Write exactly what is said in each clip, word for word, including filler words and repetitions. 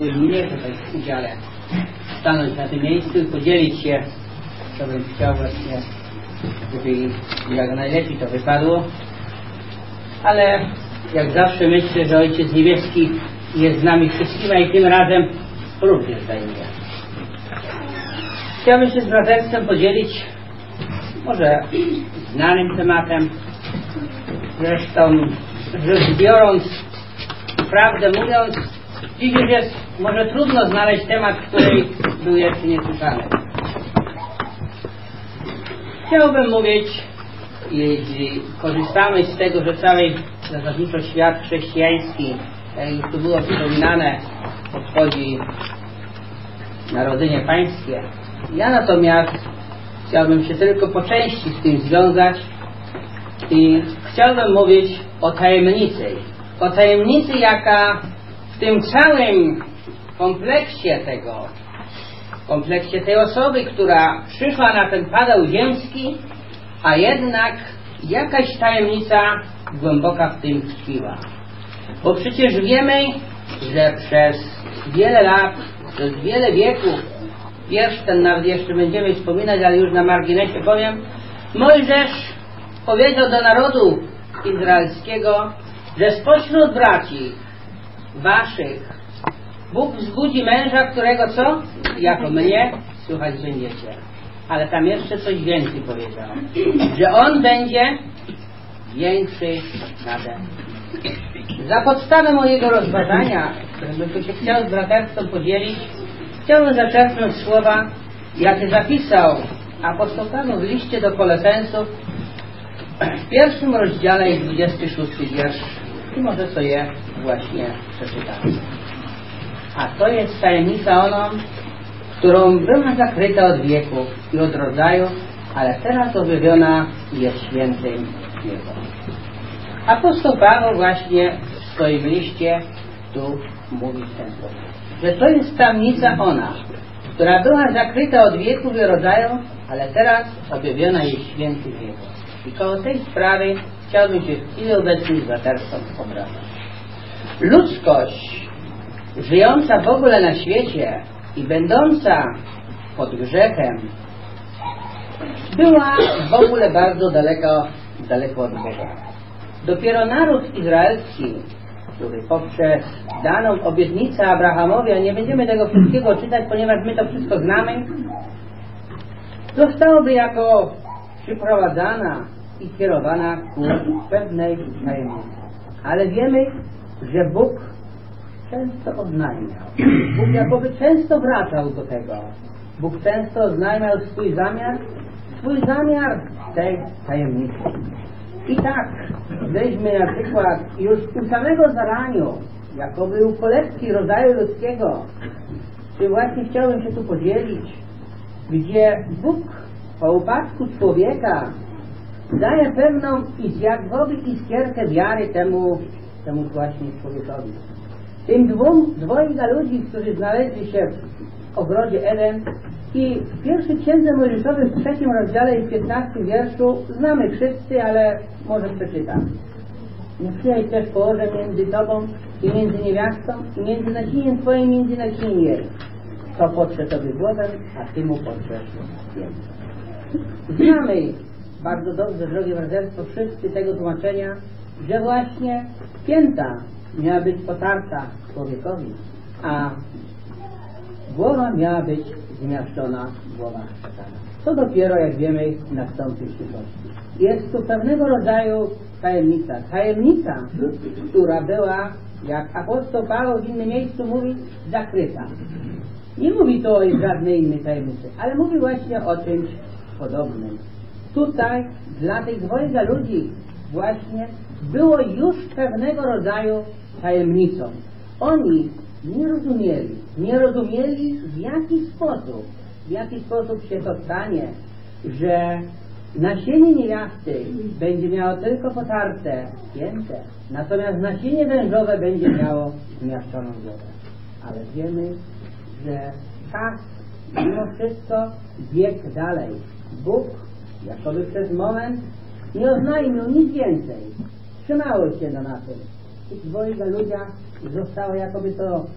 mnie tutaj w udziale stanąć na tym miejscu i podzielić się, co bym chciał właśnie, żeby jak najlepiej to wypadło. Ale jak zawsze myślę, że Ojciec Niebieski jest z nami wszystkimi i tym razem również zajmuje. Chciałbym się z braterstwem podzielić może znanym tematem. Zresztą rzecz biorąc, prawdę mówiąc, dziś już jest może trudno znaleźć temat, który był jeszcze niesłyszany. Chciałbym mówić, jeśli korzystamy z tego, że cały zasadniczo świat chrześcijański, jak już tu było wspominane, obchodzi Narodzenie Pańskie. Ja natomiast chciałbym się tylko po części z tym związać i chciałbym mówić o tajemnicy. O tajemnicy, jaka w tym całym kompleksie tego, kompleksie tej osoby, która przyszła na ten padeł ziemski, a jednak jakaś tajemnica głęboka w tym tkwiła. Bo przecież wiemy, że przez wiele lat, przez wiele wieków, wiersz ten nawet jeszcze będziemy wspominać, ale już na marginesie powiem, Mojżesz powiedział do narodu izraelskiego, że spośród braci waszych Bóg wzbudzi męża, którego co? Jako mnie słuchać będziecie. Ale tam jeszcze coś więcej powiedział, że on będzie większy nade mną. Za podstawę mojego rozważania, którym bym się chciał z braterstwem podzielić, chciałbym zaczerpnąć słowa, jakie zapisał apostoł Paweł w liście do Kolesensów w pierwszym rozdziale i dwudziesty szósty wiersz i może co je właśnie przeczytamy. A to jest tajemnica oną, którą była zakryta od wieków i od rodzaju, ale teraz objawiona jest świętym Jego. Apostoł Paweł właśnie w swoim liście tu mówi w ten sposób, że to jest tajemnica ona, która była zakryta od wieków i rodzaju, ale teraz objawiona jest świętym Jego. I koło tej sprawy chciałbym się w chwili obecnej z braterstwem obracać. Ludzkość żyjąca w ogóle na świecie i będąca pod grzechem była w ogóle bardzo daleko, daleko od Boga. Dopiero naród izraelski, który poprzez daną obietnicę Abrahamowi, a nie będziemy tego wszystkiego czytać, ponieważ my to wszystko znamy, zostałoby jako przyprowadzana i kierowana ku pewnej tajemnicy. Ale wiemy, że Bóg często oznajmiał. Bóg jakoby często wracał do tego. Bóg często oznajmiał swój zamiar, swój zamiar tej tajemnicy. I tak, weźmy na przykład już u samego zaraniu, jakoby u kolebki rodzaju ludzkiego, czy właśnie chciałbym się tu podzielić, gdzie Bóg po upadku człowieka daje pewną jakoby iskierkę wiary temu, temu właśnie człowiekowi. Tym dwóm, dwojga ludzi, którzy znaleźli się w ogrodzie Eden i w pierwszej księdze Mojżeszowej w trzecim rozdziale i piętnastym wierszu znamy wszyscy, ale może przeczytam. Niech też położę między tobą i między niewiastą i między naczyniem twoim i między naczyniem jej. To potrze tobie głowę, a ty mu potrzesz język. Znamy bardzo dobrze, drogie braterstwo, wszyscy tego tłumaczenia, że właśnie pięta miała być potarta człowiekowi, a głowa miała być zmiażdżona w głowach szatana. Co dopiero, jak wiemy, nastąpi w przyszłości. Jest tu pewnego rodzaju tajemnica. Tajemnica, która była, jak apostoł Paweł w innym miejscu mówi, zakryta. Nie mówi to o żadnej innej tajemnicy, ale mówi właśnie o czymś podobnym. Tutaj dla tych dwojga ludzi właśnie było już pewnego rodzaju tajemnicą. Oni nie rozumieli, nie rozumieli w jaki sposób, w jaki sposób się to stanie, że nasienie niewiasty będzie miało tylko potarte piętę, natomiast nasienie wężowe będzie miało zmiażdżoną głowę. Ale wiemy, że czas mimo wszystko biegł dalej. Bóg, jakoby przez moment, nie oznajmił nic więcej. Trzymało się na tym. I dwojga ludziach zostało jakoby to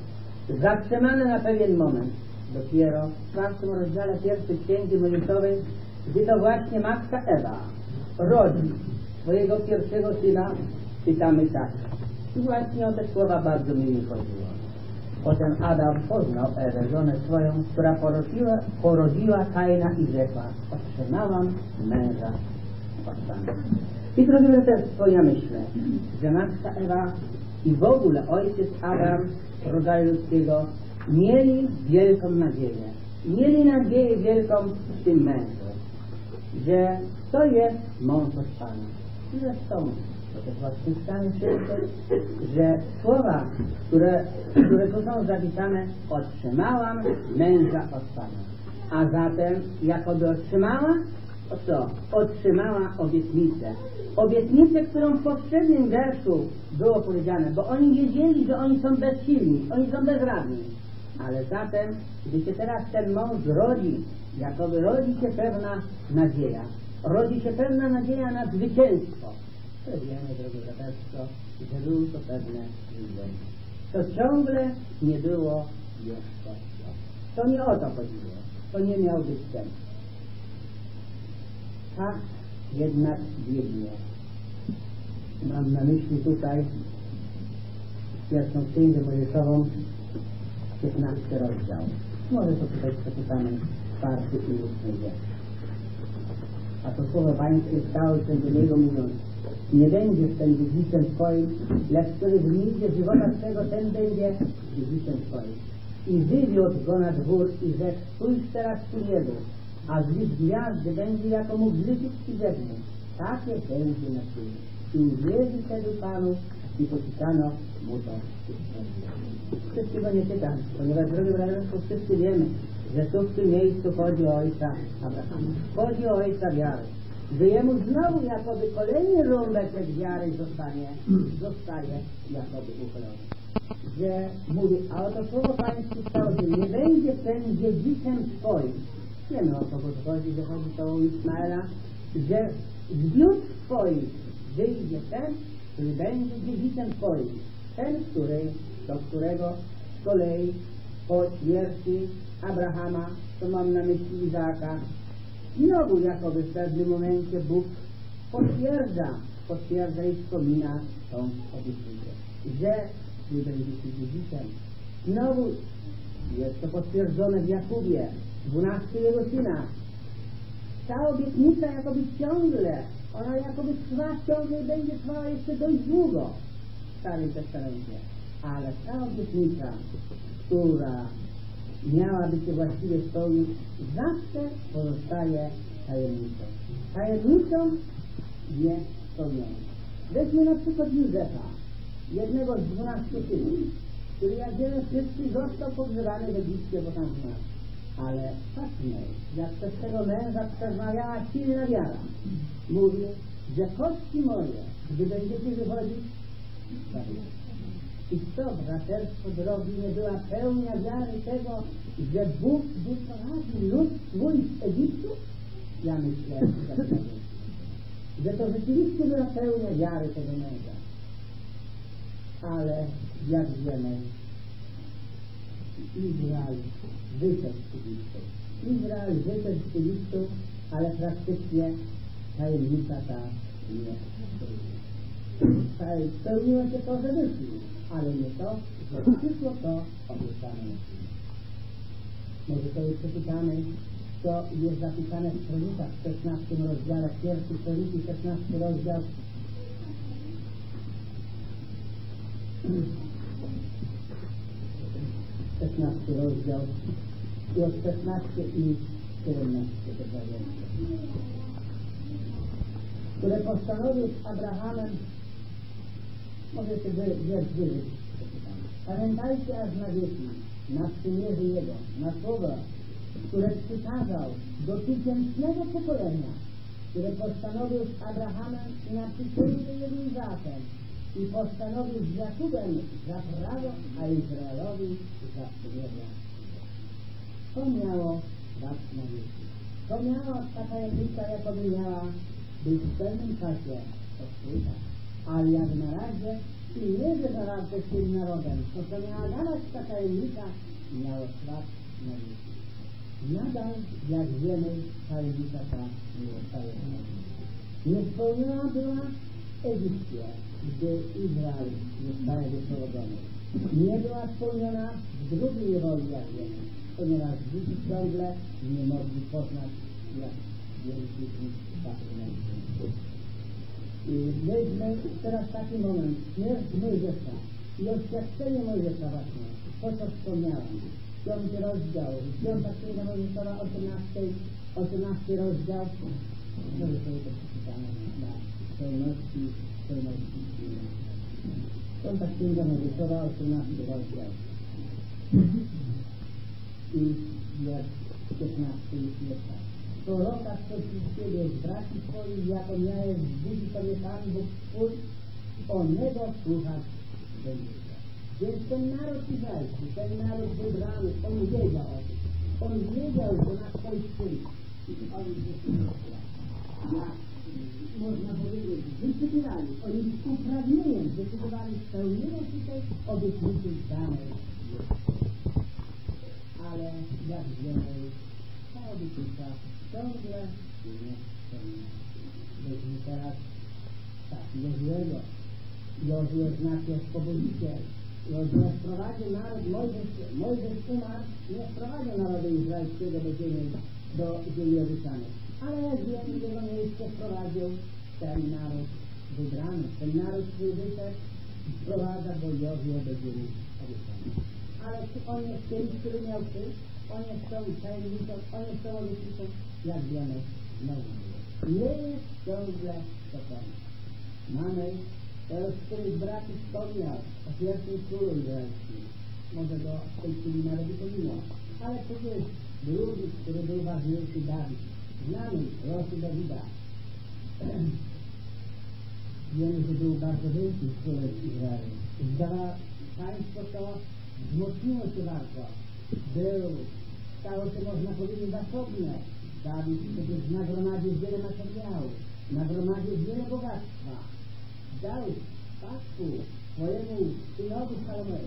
zatrzymane na pewien moment. Dopiero w czwartym rozdziale pierwszej Księgi Mojżeszowej, gdy to właśnie matka Ewa rodzi swojego pierwszego syna, czytamy tak. I właśnie o te słowa bardzo mi chodziło. Potem Adam poznał Ewę, żonę swoją, która porodziła, porodziła Kaina i rzekła: otrzymałam męża od Pana. I drogi braterstwo, ja myślę, że matka Ewa i w ogóle ojciec Adam rodzaju ludzkiego mieli wielką nadzieję. Mieli nadzieję wielką w tym mężu, że to jest mąż od Pana. Zresztą to też właśnie stanie się, że słowa, które, które tu są zapisane, otrzymałam męża od Pana. A zatem, jakoby otrzymała, o co? Otrzymała obietnicę. Obietnicę, którą w poprzednim werszu było powiedziane, bo oni wiedzieli, że oni są bezsilni, oni są bezradni. Ale zatem, gdy się teraz ten mąż rodzi, jakoby rodzi się pewna nadzieja. Rodzi się pewna nadzieja na zwycięstwo. To wiemy, drogie braterstwo, że było to pewne widzenie. To ciągle nie było jeszcze. To nie o to chodziło. To nie miał być ten. Tak jednak biegnie. Mam na myśli tutaj pierwszą Księgę Mojżeszową, piętnasty rozdział. Może to tutaj przeczytamy czwarty i ósmy wiersz. A to słowo Pańskie stało się do niego mówiąc: nie będziesz ten dziedziczem twoim, lecz który w nigdzie żywota swego ten będzie dziedziczem twoim. I wywiódł go na dwór i rzekł: spójrz teraz ku niebu, a zlicz gwiazdy będzie jako mógł zliczyć i rzeknął: takie będzie na ziemi. I uwierzył wtedy Panu i poczytano mu to. Wszyscy go nie czytam, ponieważ, drogi braterstwo, wszyscy wiemy, że tu w tym miejscu chodzi o ojca Abrahama. Chodzi o ojca wiary. Że jemu znowu jakoby kolejny rąbeczek wiary zostanie, zostaje jakoby uchylony. Że mówi, a oto słowo Pańskie stało się: nie będzie ten dziedziczem twoim. Wiemy, o co chodzi, że chodzi to o Ismaela, że z biust twoich wyjdzie ten, który będzie dziedziczem twoim. Ten, który, do którego z kolei po śmierci Abrahama, to mam na myśli Izaaka, znowu jakoby w pewnym momencie Bóg potwierdza, potwierdza i wspomina tą obietnicę, że Ty będziesz dziedzicem. Znowu jest to potwierdzone w Jakubie, dwunastu jego synach. Ta obietnica jakoby ciągle, ona jakoby trwa ciągle i będzie trwała jeszcze dość długo w Starym Testamencie. Ale ta obietnica, która miałaby się właściwie spełnić, zawsze pozostaje tajemnicą. Tajemnicą nie spełnioną. Weźmy na przykład Józefa, jednego z dwunastu synów, który, jak wiemy wszyscy, został pogrzebany w Egipcie, bo tam zmarł. Ale patrzmy, jak przez tego męża przemawiała silna wiara. Mówi, że kości moje, gdy będziecie wychodzić, i to, braterstwo drogi, nie była pełnia wiary tego, że Bóg wyprowadzi lud swój z Egiptu? Ja myślę, że, że to rzeczywiście była pełnia wiary tego męża. Ale jak wiemy, Izrael wyszedł z Egiptu. Izrael wyszedł z Egiptu, ale praktycznie tajemnica ta nie spełniło się to, że wyszli, ale nie to, że przyszło to obiecane. Może to już przeczytamy, co jest zapisane w Kronikach w szesnastym rozdziale, pierwszy Kroniki, szesnasty rozdział. szesnasty rozdział i od szesnastego i siedemnastego wiersza, które postanowił z Abrahamem. Może się wiersz wyżej. Pamiętajcie aż na wieki, na przymierze Jego, na słowa, które przykazał do tysięcznego pokolenia, które postanowił z Abrahamem i na przysięgę Jego Izaakiem i postanowił z Jakubem za prawo, a Izraelowi za przymierze. To miało dać na wieki. To miała ta tajemnica, jakoby miała być w pewnym czasie odkryta. Ale jak na razie I nie, że zaraz z tym narodem, to co miała dawać ta tajemnica, miało trwać na wieki. Nadal, jak wiemy, tajemnica ta nie zostaje niespełniona była w Egipcie, gdy Izrael zostaje wyprowadzony. Nie była spełniona w drugiej roli, jak wiemy, ponieważ dzieci ciągle nie mogli poznać, jak wielki ich patrzył. I weźmy teraz taki moment, śmierć Mojżesza i oświadczenie Mojżesza właśnie, to co wspomniałem, piąty rozdział, piąta księga Mojżeszowa, osiemnasty rozdział, może sobie to przeczytamy na pełności, pełności piąta księga Mojżeszowa, osiemnasty rozdział i wiersz piętnasty jest tak. Proroka przeciw Ciebie z braci swoich, jako miałeś wzbudzić sobie Pan Bóg Twój, onego słuchać będziecie. Więc ten naród izraelski, ten naród wybrany, on wiedział o tym. On wiedział, że na swój syn i oni zdecydowali. Jak można powiedzieć, zdecydowali, oni z uprawnieniem zdecydowali spełnienie tutaj obietnicy danej. Ale jak wiemy, ta obietnica ciągle nie spełnia. Weźmy teraz tak, Jozuego. Jozue znaczy oswobodziciel. Jozue wprowadził naród, Mojżesz, Mojżesz umarł, nie wprowadził narodu izraelskiego do ziemi, do ziemi obiecanej. Ale jak wiemy, jego miejsce wprowadził ten naród wybrany. Ten naród, który wyszedł, wprowadza go Jozue do ziemi obiecanej. Ale czy on jest tym, który miał przyjść? Oni chcą tajemnicą, oni chcą obietnicą, jak wiemy, znowu nie jest ciągle gotowy. Mamy, to już któryś brat wspomniał o pierwszym królu izraelskim. Może go w tej chwili nawet nie pominął. Ale przecież drugi, który był ważniejszy, Dawid. Znamy losy Dawida. Wiemy, że był bardzo wielkim królem Izraela. Zdawa, państwo to wzmocniło się bardzo. Był, stało się, można powiedzieć, zasobne. Dawid przecież nagromadził wiele materiału, nagromadził wiele bogactwa. Dał spadku swojemu synowi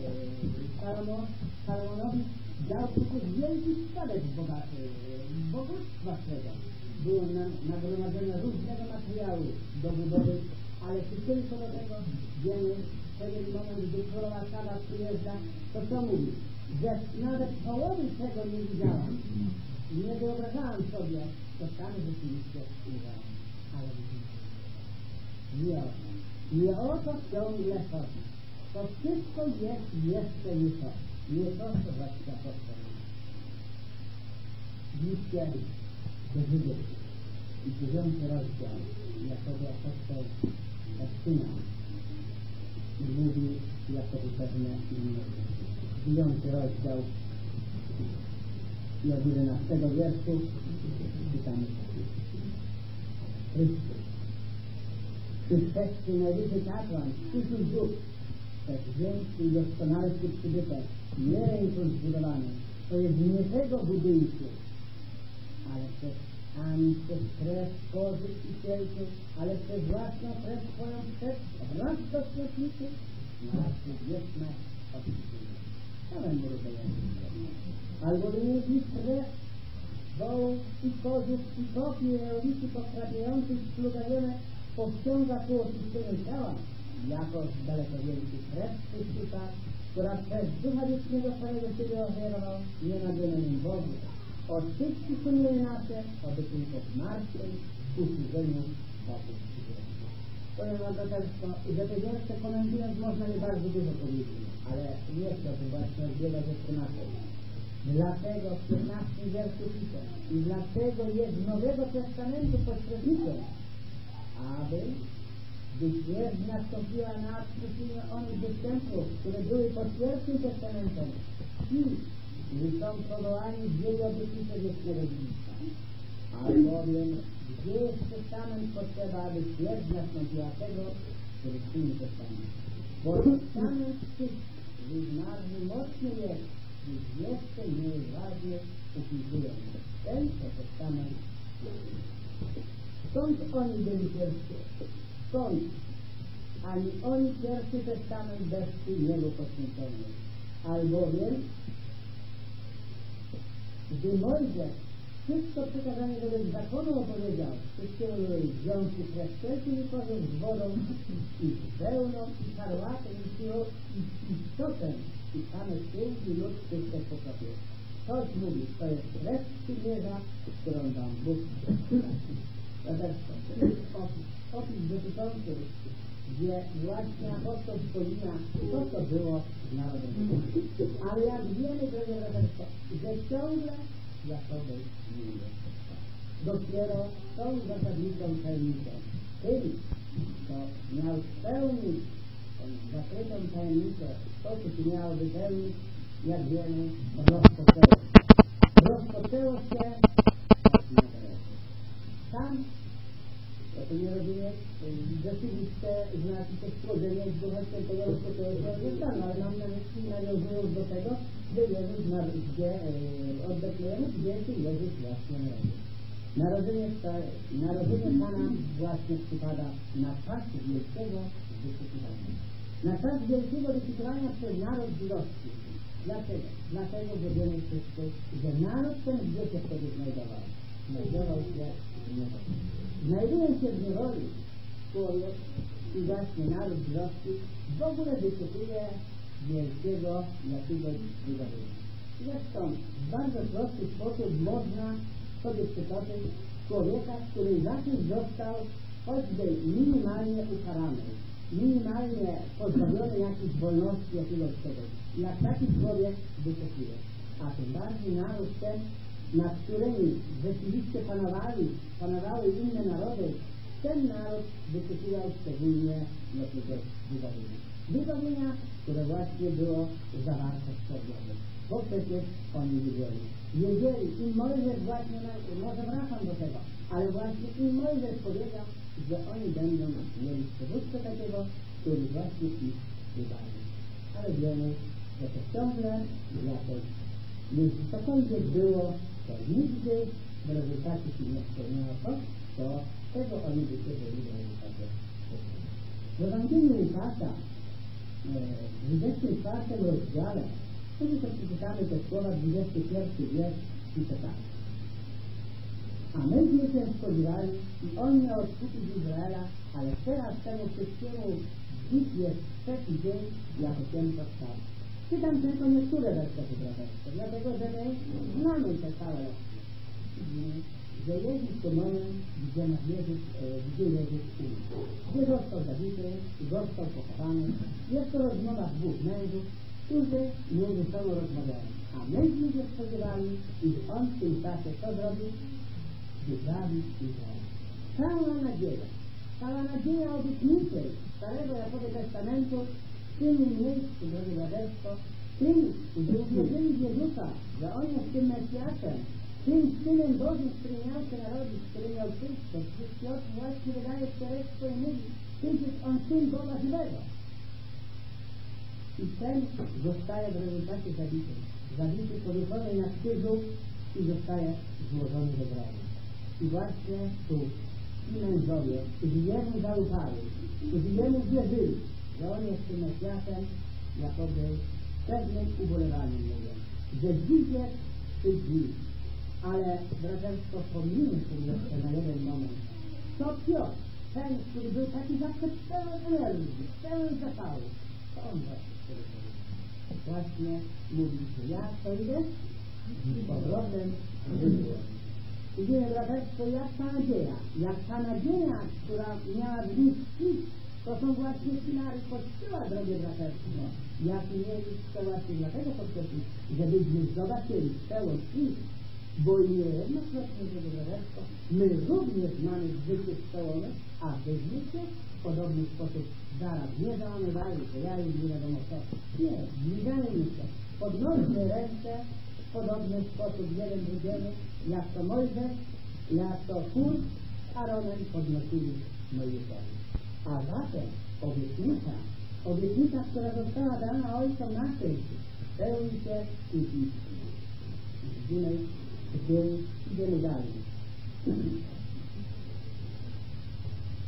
Salomonowi, dał przecież wielki spadek bogactwa swego. Było nagromadzone różnego materiału do budowy, ale czy tylko do tego wiemy, w pewien moment, gdy królowa Saba przyjeżdża, to co mówi? Że nawet połowy tego nie widziałam. Nie wyobrażałam sobie, to tam rzeczywiście uważam. Ale nie o to. Nie o to ciągle chodzi. To wszystko jest jeszcze nie to. Nie to, co właśnie apostoł. Widzicie, do Żydów i dziewiąty rozdział, jakoby apostoł zaczyna i mówi jakoby pewne inne. Dziewiąty rozdział i od jedenastego wierszu czytamy Chrystus. Przyszedłszy najwyższy kapłan, tysiąc dusz, przez większy i doskonalszy przybytek, nie ręką zbudowany, to jest nie tego budynku, ale przez, ani przez krew kozy i cielcy, ale przez własną krew swoją przed raz do świetlicy, na wieczne odkupienie. Ale nie rozumiemy. Albo wynieśli krew wołów i kozów i kopii reolicy potrafiających splugajone powciąga ku oczyszczeniu ciała, jako daleko większy krew Chrystusa, która przez Ducha Wiecznego swojego Ciebie ofiarował nienagrodzonym Bogu. Oczyści sumienie nasze, aby tylko w martwej usłużeniu Bogu. Powiem wam braterstwo, że te wiersze komentując można by bardzo dużo powiedzieć, ale nie chciałbym właśnie odbiegać od tematu. Dlatego w piętnastym wierszu pisze i dlatego jest Nowego Testamentu pośrednikiem, aby gdy śmierć nastąpiła na przyczynie onych występów, które były pod pierwszym testamentem, ci, którzy są powołani w jej obietnicę wiecznego dziedzictwa. Albowiem gdzie jest testament potrzeba, aby śmierć nastąpiła tego, który czyni testament. Bo testament tych, którzy zmarli mocno jest, już jeszcze nie jest ważny, upisują. Ten testament stąd oni byli pierwszy. Stąd ani oni pierwszy testament bez niego poświęcony. Albowiem, gdy Mojżesz wszystko przekazanie wobec zakonu opowiedział, wszystkiego związku przez wszelki wykorzyst z wodą i z wełną i karłatem i siłą i istotem i same piękny lud wszystko potrafił. Ktoś mówi, to jest lecz przymierza, którą wam Bóg przynosi. To jest opis, opis dotyczący, gdzie właśnie apostoł wspomina, co to było z narodem. Ale jak wiemy, drogie braterstwo, że ciągle Jakoby nie jest. Dopiero tą zasadniczą tajemnicą. Tym, kto miał spełnić tą zakrytą tajemnicę, to, co się miało wypełnić, jak wiemy, rozpoczęło się. Rozpoczęło się tam, ja to nie rozumiem, rzeczywiście znaczy to stworzenie z Ducha Świętego rozpoczęło się od Jordanu, ale nam nawiązując do tego, gdzie Jezus, gdzie od Betlejemu, gdzie się Jezus właśnie narodził. Narodzenie, narodzenie Pana właśnie przypada na czas wielkiego wyszukiwania. Na czas wielkiego wyszukiwania przez naród żydowski. Dlaczego? Dlatego, że wiemy wszyscy, że naród ten gdzie się wtedy znajdował. Znajdował się w niewoli. Znajdując się w niewoli, człowiek i właśnie naród żydowski w ogóle wyszukuje wielkiego jakiegoś wydarzenia. Zresztą w bardzo prosty sposób można sobie przytoczyć człowieka, który za czymś został choćby minimalnie ukarany, minimalnie pozbawiony jakiejś wolności, jakiegoś czegoś. Jak taki człowiek wyszukuje. A tym bardziej naród ten, nad którymi rzeczywiście panowali, panowały inne narody, ten naród wyszukiwał szczególnie jakiegoś wydarzenia. Wydarzenia, które właśnie było zawarte w Słowie. Bo przecież oni wiedzieli. Wiedzieli i Mojżesz właśnie, może wracam do tego, ale właśnie i Mojżesz powiedział, że oni będą mieli przywódcę takiego, który właśnie ich wybawi. Ale wiemy, że to ciągle jakoś, jeśli cokolwiek było, to nigdy w rezultacie się nie spełniało to, to tego oni by się byli w rezultacie. W Ewangelii Łukasza w dwudziestym czwartym rozdziale, kiedy to przeczytamy te słowa, dwudziesty pierwszy wiersz, pisze tak. A myśmy się spodziewali i on miał odkupić Izraela, ale teraz temu wszystkiemu dziś jest trzeci dzień, jako cięto stał. Czytam tylko niektóre wersety braterskie, dlatego że my znamy te całe że Jezus to moment, gdzie nas Jezus, gdzie Jezus umarł. Gdzie został zabity, został pochowany. Jest to rozmowa dwóch mężów, którzy między sobą rozmawiają. A myśmy się spodziewali, iż on w tym czasie co zrobił? Wyprawił Izrael. Cała nadzieja, cała nadzieja obietnicy Starego Jakoby Testamentu w tym miejscu, drogie braterstwo, tym, że uwierzyli w Jezusa, że On jest tym Mesjaszem, tym Synem Bożym, który miał się narodzić, który miał przyjść, to Piotr właśnie wydaje świadectwo i mówi, tym jest On Syn Boga żywego. I ten zostaje w rezultacie zabity. Zabity, powieszony na krzyżu i zostaje złożony do grobu. I właśnie tu ci mężowie, którzy Jemu zaufali, którzy Jemu wierzyli, że On jest tym Mesjaszem, jakoby pewnym ubolewaniem mówią, że dziś jest tych dni. Ale braterstwo, pomijmy sobie jeszcze na jeden moment. To Piotr, ten, który był taki zawsze pełen energii, pełen zapału, to on właśnie który powiedział. Właśnie mówi, że ja to idę z powrotem wyszłem. I wiemy, braterstwo, jak ta nadzieja, jak ta nadzieja, która miała w nich tkwić, to są właśnie filary Kościoła, drogie braterstwo. Jak mieli to właśnie dlatego podkreślić, żebyśmy zobaczyli całość ich. Bo niejednokrotnie, żeby braterstwo, my również mamy w życiu przełomy, a byśmy się w podobny sposób zaraz nie załamywali, że ja już nie wiadomo co. Nie, zbliżajmy się, podnośmy ręce w podobny sposób jeden drugiemu, jak to Mojżesz, jak to Hur z Aaronem podnosili Mojżeszowi. A zatem obietnica, obietnica, która została dana Ojcom naszym, spełni się i dziś. Widzimy, Idziemy dalej.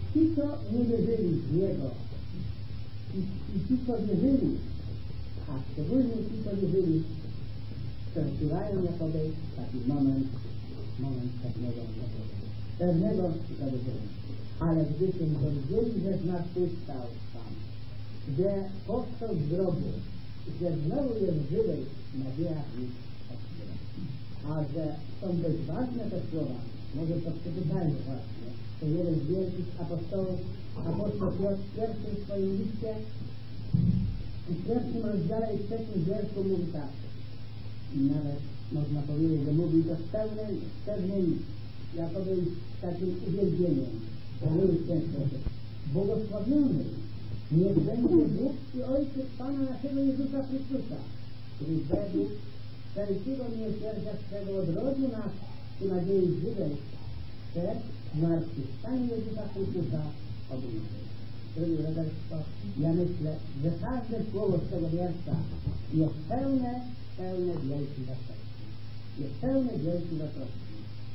ci, co nie wierzyli w Niego i, i ci, co wierzyli, a szczególnie ci, co wierzyli, przeżywają jakoby taki moment, moment pewnego, pewnego zadowołenia. Ale gdy się dowiedzieli, że zmartwychwstał Pan, że powstał z grobu, że znowu jest żywy, nadzieja w nich otwiera. A że są dość ważne te słowa, może to przeczytajmy właśnie, to jeden z wielkich apostołów, apostoł Piotr w pierwszym swoim liście, w pierwszym rozdziale i trzecim wierszu mówi tak. I nawet można powiedzieć, że mówi to z pełnym, z pewnym jakoby takim uwielbieniem, że mówi w ten sposób. Błogosławiony niech będzie Bóg i Ojciec Pana naszego Jezusa Chrystusa, który według wszelkiego miłosierdzia swego odrodził nas ku nadziei żywej przed zmartwychwstaniem Jezusa Chrystusa obudzi. Drogi braterstwo, ja myślę, że każde słowo z tego wiersza jest pełne, pełne wielkiej wartości. Jest pełne wielkiej wartości.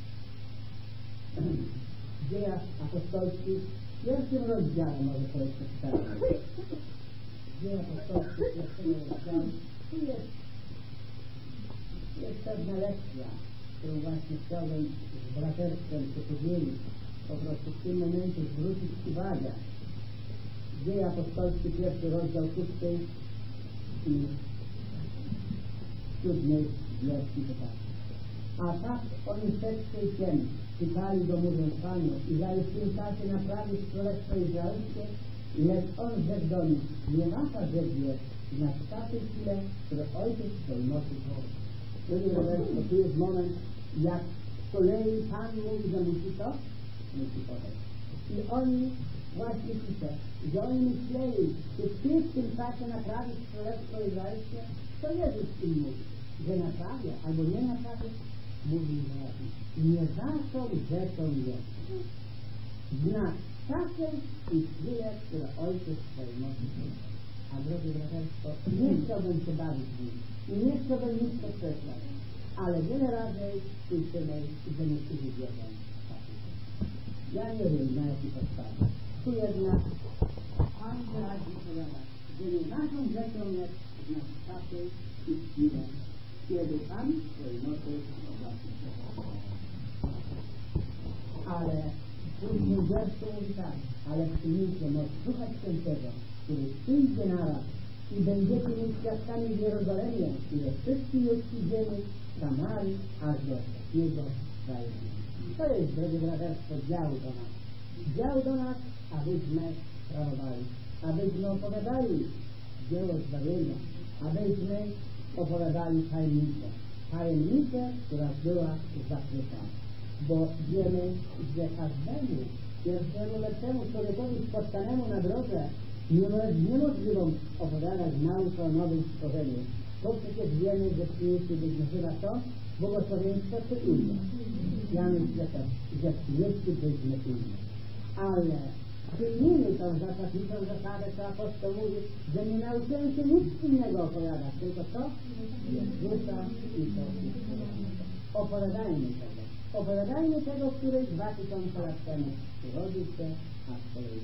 W Dziejach Apostolskich w pierwszym rozdziale może sobie przeczytać. Dzieje Apostolskie w pierwszym rozdziale. Tu jest, jest pewna lekcja, którą właśnie chciałbym z braterstwem się podzielić. Po prostu w tym momencie zwrócić uwagę. Dzieje Apostolskie, pierwszy rozdział, szósty i siódmy wiersz i tak. A tak oni wszyscy się czytali do mówiąc Panu i że w tym czasie naprawić Królestwo Izraelskie, lecz on rzekł do nich, nie wasza rzecz jest na takiej chwile, które Ojciec swojej mocy tworzy. Tu jest moment, jak z kolei Pan mówi, że musi to, musi podać. I oni właśnie pisze, że oni myśleli, że ty w tym czasie naprawić Królestwo Izraelskie, to Jezus im mówi, że naprawia albo nie naprawia. Mówi, że nie waszą rzeczą jest znać czasem i chwilę, które Ojciec swojej mocy tworzy. A drogie braterstwo, nie chciałbym się bawić z nim i nie chciałbym nic podkreślać, ale wiele razy słyszymy, że niektórzy wierzą. Ja nie wiem, na jaki podstawie. Tu jednak Pan wyraźnie powiada, że nie naszą rzeczą jest znać czasy i chwilę, kiedy Pan swojej mocy objawi. Ale później wierszu mówi tak, ale przyjmijcie moc Ducha Świętego, który przyjdzie na was i będziecie mieć świadkami w Jerozolimie i we wszystkich ludzkich ziemi, Samarii, aż do jego kraju. To jest, drogie braterstwo, dział do nas. Dział do nas, abyśmy sprawowali, abyśmy opowiadali dzieło zbawienia, abyśmy opowiadali tajemnicę. Tajemnicę, która była zakryta. Bo wiemy, że każdemu pierwszemu lepszemu człowiekowi spotkanemu na drodze niemożliwą opowiadać naukę o nowym stworzeniu. Bo przecież wiemy, że przyniesie być nazywa to błogosławieństwo czy inne. Ja myślę też, że przyniesie być inne. Ale przyjmijmy tą zasadniczą zasadę, co apostoł mówi, że nie nauczyłem się nic innego opowiadać, tylko to Jezusa i to opowiadajmy tego. Opowiadajmy tego, który dwa tysiące lat temu urodził się, a z kolei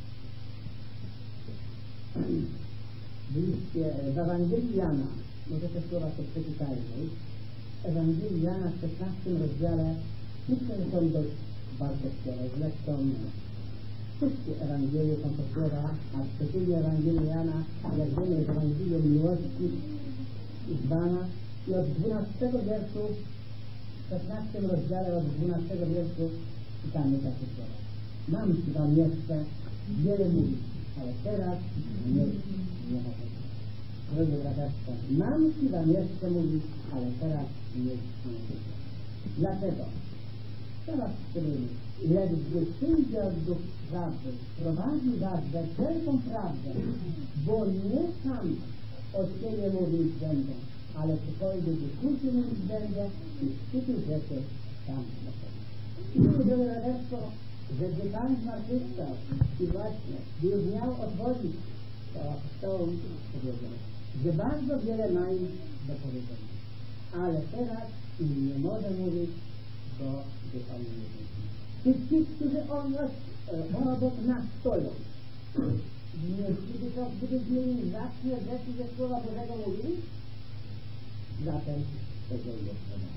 w liście w Ewangelii Jana, może te słowa to przeczytajmy, w Ewangelii Jana w szesnastym rozdziale myślę, że są dość wartościowe, zresztą wszystkie Ewangelie są to słowa, a szczególnie Ewangelii Jana, jak wiemy, jest Ewangelią miłości zwana i od dwunastego wierszu w szesnastym rozdziale od dwunastego wierszu czytamy takie słowa. Mam ci wam jeszcze wiele mówić, ale teraz nie, nie mogę. Drogie braterstwo, mam ci wam jeszcze mówić, ale teraz nie mogę. Dlaczego? Teraz szczególnie. Lecz gdy przyjdzie od Duch prawdy, prowadzi was we wszelką prawdę, bo nie sam od siebie mówić będę, ale przychodzi do kursu mówić będę i szczytu rzeczy sam pochodzi. I tu drogie braterstwo, że gdy Pan zmartwychwstał i właśnie, gdy już miał odchodzić, to apostoł powiedział, że bardzo wiele ma im do powiedzenia. Ale teraz im nie może mówić, bo gdy On nie mówi. Ci, ci, którzy On e, obok nas stoją. Gdyby to, gdybyśmy im znacznie rzeczy ze Słowa Bożego mówili, zatem tego nie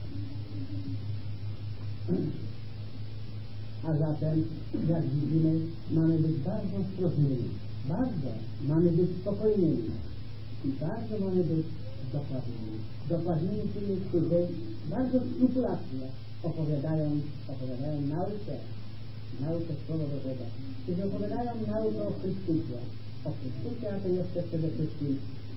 A zatem, jak widzimy, mamy być bardzo ostrożnymi, bardzo mamy być spokojnymi i bardzo mamy być dokładnymi. Dokładnymi tymi, którzy bardzo skrupulatnie opowiadają, opowiadają naukę, naukę Słowa Bożego, którzy opowiadają naukę o Chrystusie. O Chrystusie, a to jeszcze przede wszystkim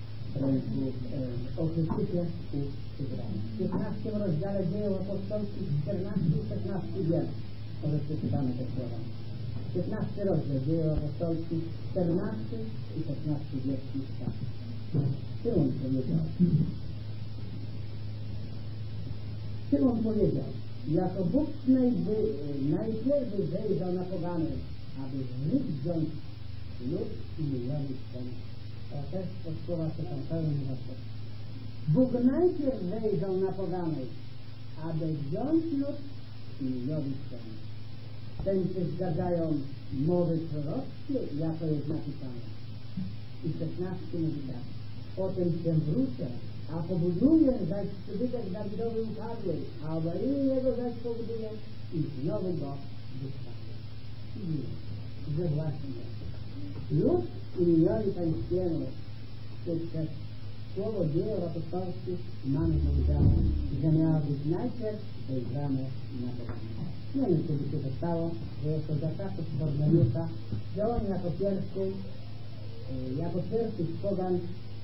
o Chrystusie u Izraela. W piętnastym rozdziale Dziejów Apostolskich, czternasty i szesnasty wiersz, może przeczytamy te słowa. piętnasty rozdział Dziejów Apostolskich, czternasty i szesnasty wiersz lista. Szymon powiedział, Szymon powiedział, jako Bóg najwy, najpierw zejrzał na pogany, aby z nich wziąć lud i milionych stron. A też od słowa się tam pełni właśnie. Bóg najpierw zejrzał na pogany, aby wziąć lud i milionych stron. Ten się zgadzają mowy prorockie, jako jest napisane. I szesnasty mówi tak. Potem się wrócę, a pobuduję zaś przybytek Dawidowy upadły, a obaliły jego zaś pobuduję i znowu go wystawię. I że właśnie lud i miliony pańskiemu, przez słowo Dziejów Apostolskich mamy powiedziane, że miało być najpierw wejrzane na pogany. Nie wiem, czy by się to stało, że jest to za czasów Korneliusza, że on jako pierwszy, jako pierwszy z pogan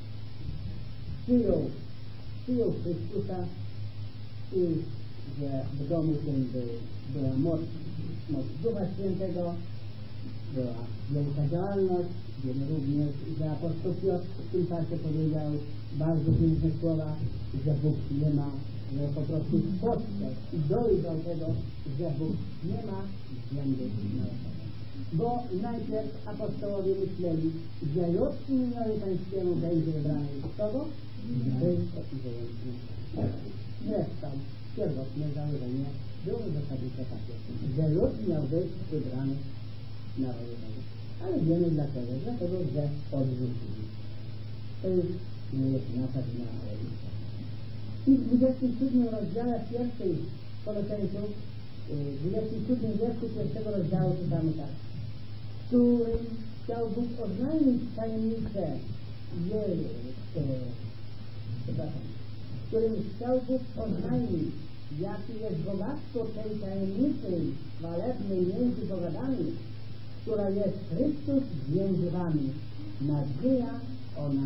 przyjął, przyjął Chrystusa i że w domu tym był, była moc, moc Ducha Świętego, była wielka działalność. Wiemy również, że apostoł Piotr w tym czasie powiedział bardzo piękne słowa, że Bóg nie ma, że po prostu spostrzegł i dojrzał tego, że Bóg nie ma względu na osobę. Bo najpierw apostołowie myśleli, że lud i miliony pańskiemu będzie wybrany z kogo? Tylko i wyłącznie. Zresztą pierwotne założenie było zasadniczo takie, że lud miał być wybrany narodowy. Ale wiemy dlaczego. Dlatego, że odrzucili. To już nie jest nasza wina, ale i w dwudziestym siódmym rozdziale pierwszej Koloseńców, dwudziestym siódmym wierszu pierwszego rozdziału czytamy tak. W którym chciał Bóg oznajmić tajemnicę jej, przepraszam, w którym chciał Bóg oznajmić, jakie jest bogactwo tej tajemnicy chwalebnej między pogadami, która jest Chrystus między wami. Nadzieja ona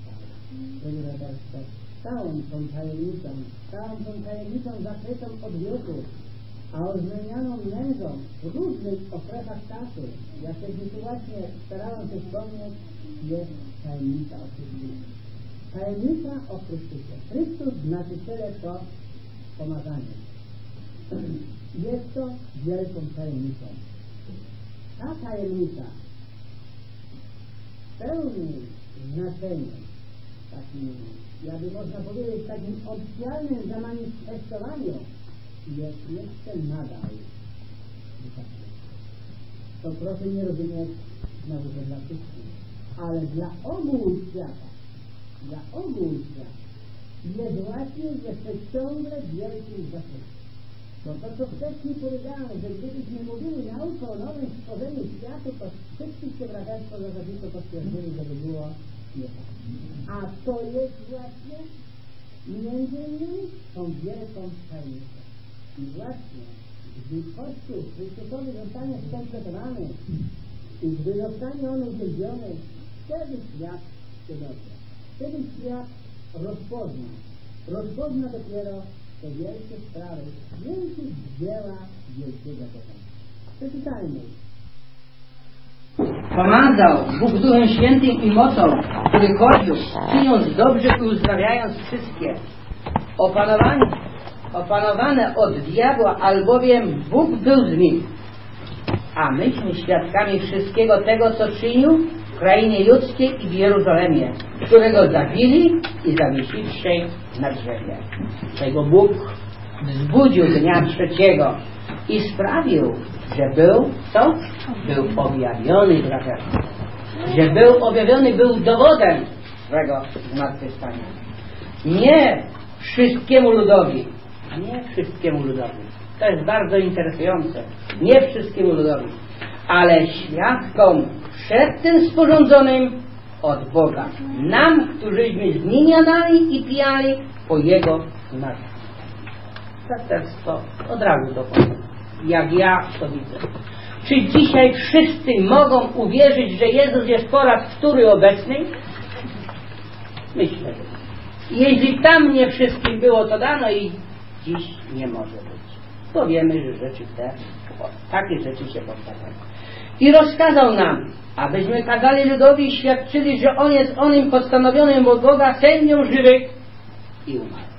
całą tą tajemnicą, całą tą tajemnicą zakrytą od wieków, a odmienianą nędzą w różnych okresach czasu, jak się właśnie starałem się wspomnieć, jest tajemnica o Chrystusie. Tajemnica o Chrystusie. Chrystus znaczy tyle to pomazanie. Jest to wielką tajemnicą. Ta tajemnica pełni znaczenie, takim, jakby można powiedzieć, takim oficjalnym zamanifestowaniu jest jeszcze nadal wystarczy. To proszę nie rozumieć znowu to dla wszystkich, ale dla ogółu świata, dla ogółu świata jest właśnie jeszcze ciągle wielkim zasadem. Bo to, co wcześniej powiedziałem, że gdybyśmy mówili naukę o nowym stworzeniu światu, to wszystkie braterstwo zasadniczo potwierdzili, żeby było nie tak. A to jest właśnie między innymi tą wielką tajemnicą. I właśnie, gdy Kościół Chrystusowy zostanie skompletowany i gdy zostanie on uwielbiony, wtedy świat się dowie. Wtedy świat rozpozna. Rozpozna dopiero te wielkie sprawy, wielkie dzieła wielkiego Boga. Przeczytajmy. Pomazał Bóg Duchem Świętym i mocą, który Kościół, czyniąc dobrze i uzdrawiając wszystkie, opanowane, opanowane od diabła, albowiem Bóg był z nim. A myśmy świadkami wszystkiego tego, co czynił w krainie judzkiej i w Jerozolimie, którego zabili i zawiesili na drzewie. Czego Bóg wzbudził dnia trzeciego i sprawił, że był, co? Był objawiony braterstwu. Że był objawiony, był dowodem swego zmartwychwstania. Nie wszystkiemu ludowi. Nie wszystkiemu ludowi. To jest bardzo interesujące. Nie wszystkiemu ludowi. Ale świadkom przed tym sporządzonym od Boga. Nam, którzyśmy zmienianali i pijali po Jego zmartwychwstaniu. Braterstwo od razu to powiem. Jak ja to widzę. Czy dzisiaj wszyscy mogą uwierzyć, że Jezus jest po raz wtóry obecny? Myślę, że jeśli tam nie wszystkim było to dano i dziś nie może być. To wiemy, że rzeczy te, takie rzeczy się powtarzają. I rozkazał nam, abyśmy kazali ludowi i świadczyli, że On jest onym postanowionym od Boga sędzią żywych i umarłych.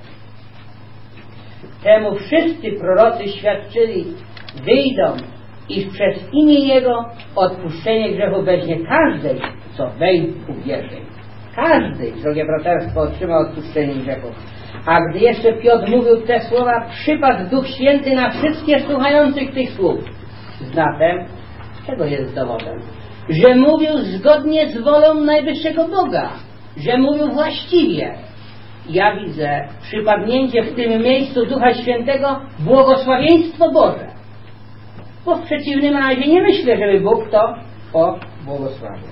Temu wszyscy prorocy świadczyli, wyjdą i przez imię Jego odpuszczenie grzechu weźmie każdej, co weń uwierzy. Każdy, drogie braterstwo, otrzyma odpuszczenie grzechu. A gdy jeszcze Piotr mówił te słowa, przypadł Duch Święty na wszystkich słuchających tych słów. Zatem, czego jest dowodem? Że mówił zgodnie z wolą najwyższego Boga. Że mówił właściwie. Ja widzę przypadnięcie w tym miejscu Ducha Świętego błogosławieństwo Boże. Bo w przeciwnym razie nie myślę, żeby Bóg to pobłogosławił.